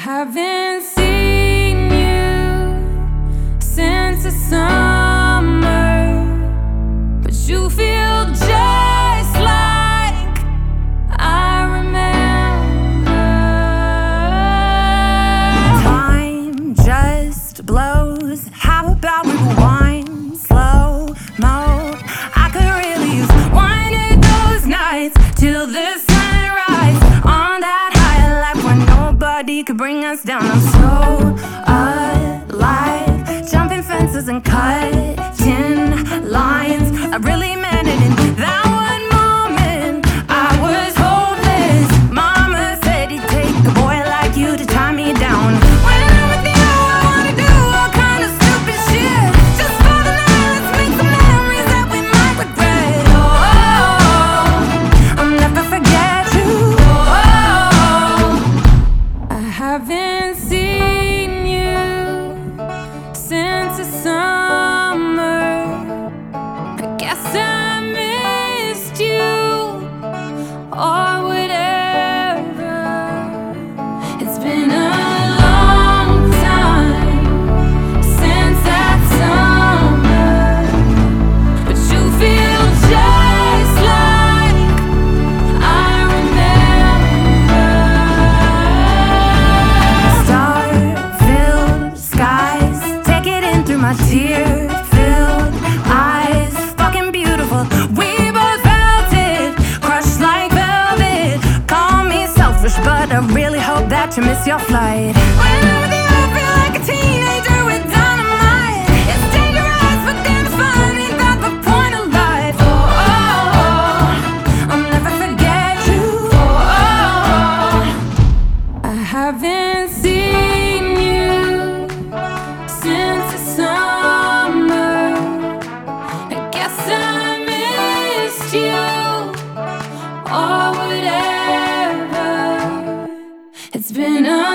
haven't seen you since the summer, but you feel just like I remember. Time just blows. How about we rewind slow-mo? I could really use one of those nights till the sunrise on that high life where nobody could bring us down. I'm so alive, jumping fences and cutting lines. I really meant it in that one moment. I was hopeless. Mama said he'd take a boy like you to tie me down. When I'm with you, I wanna do all kind of stupid shit. Just for the night, let's make some memories that we might regret. Oh, I'll never forget you. I haven't seen you since the summer. I guess I missed you or whatever. It's been a long time since that summer, but you feel just like I remember. Star-filled skies, take it in through my tear-filled eyes. Fucking beautiful, we both felt it, crushed like velvet. Call me selfish, but I really hope that you miss your flight. When I'm with you, I feel like a teenager with dynamite. It's dangerous, but then it's fun. Ain't that the point of life? Oh, I'll never forget you. I haven't seen you since the summer. I guess I missed you or whatever. It's been a